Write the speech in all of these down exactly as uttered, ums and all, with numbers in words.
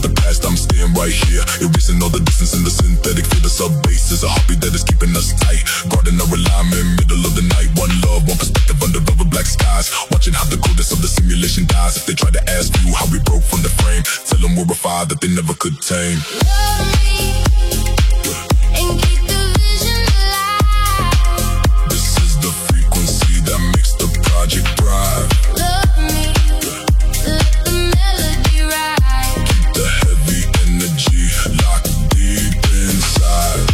the past, I'm staying right here, erasing all the distance in the synthetic feel. The sub bass is a hobby that is keeping us tight, guarding our alignment, middle of the night. One love, one perspective under rubber black skies, watching how the coldness of the simulation dies. If they try to ask you how we broke from the frame, tell them we're a fire that they never could tame. Love me and keep the vision alive. This is the frequency that makes the project thrive. Love me, let the melody ride. Keep the heavy energy locked deep inside.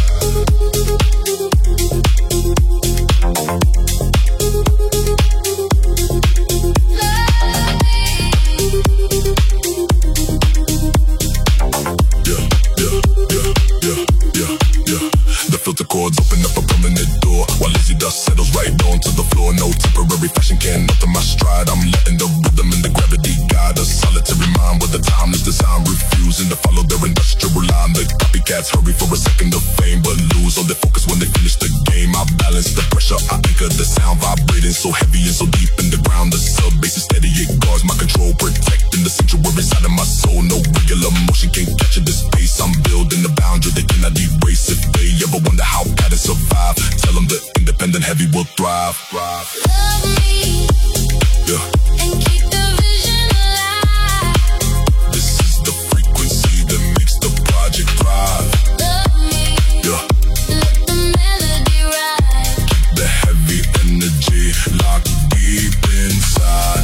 Filter cords open up a permanent door, while lazy dust settles right onto the floor. No temporary fashion can alter my stride. I'm letting the rhythm and the gravity guide a solitary mind with a timeless design, refusing to follow their industrial line. The copycats hurry for a second of fame, but lose all their focus when they finish the game. I balance the pressure, I anchor the sound, vibrating so heavy and so deep in the ground. The sub bass is steady, it guards my control, protecting the sanctuary inside of my soul. No regular motion can capture this space. I'm building the boundary they cannot erase. If they ever wonder how patterns survive, tell them the independent heavy will thrive. thrive. Love me, yeah. and keep the vision alive. This is the frequency that makes the project thrive. Love me, Yeah. let the melody ride. Keep the heavy energy locked deep inside.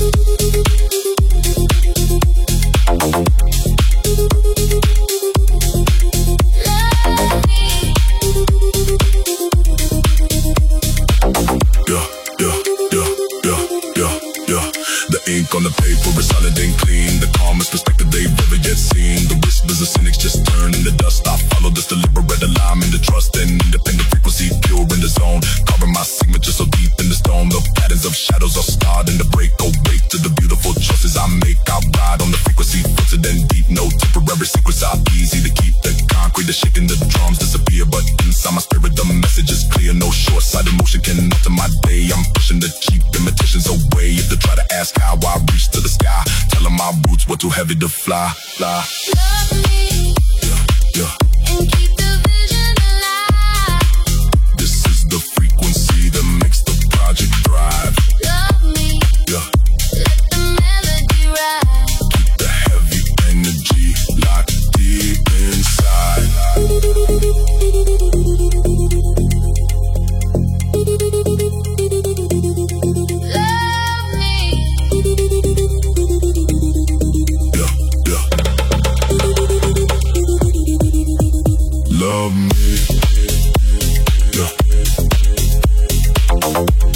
On the paper, it's solid and clean. The calmest perspective they've ever yet seen. The whispers of cynics just turn into dust. I follow this deliberate alignment, the trust and independent frequency, pure in the zone. Carving my signature so deep in the stone. The patterns of shadows are starting to break. Awake to the beautiful choices I make. I ride on the frequency, filtered and deep. No temporary secrets are easy to keep. The concrete, the shaking, the drums disappear, but inside my spirit the message is clear. No short-sighted motion can alter my day. I'm pushing the cheap imitations away. If they try to ask how I reach to the sky, tell them my roots were too heavy to fly, fly. Love me, Yeah, yeah. and keep the vision alive. This is the frequency that makes the project thrive. Love me, Yeah. let the melody ride. Keep the heavy energy locked deep inside. Love me, yeah.